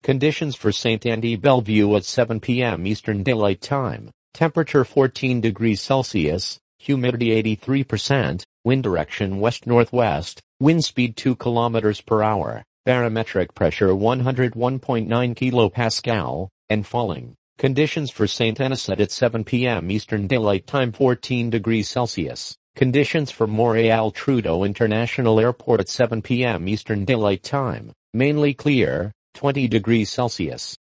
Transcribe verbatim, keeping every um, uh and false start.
Conditions for Saint Andy Bellevue at seven p m Eastern Daylight Time. Temperature fourteen degrees Celsius, humidity eighty-three percent, wind direction west-northwest, wind speed two kilometers per hour, barometric pressure one hundred one point nine kilopascal, and falling. Conditions for Saint Anisette at seven p m Eastern Daylight Time fourteen degrees Celsius. Conditions for Montreal Trudeau International Airport at seven p m Eastern Daylight Time. Mainly clear, twenty degrees Celsius.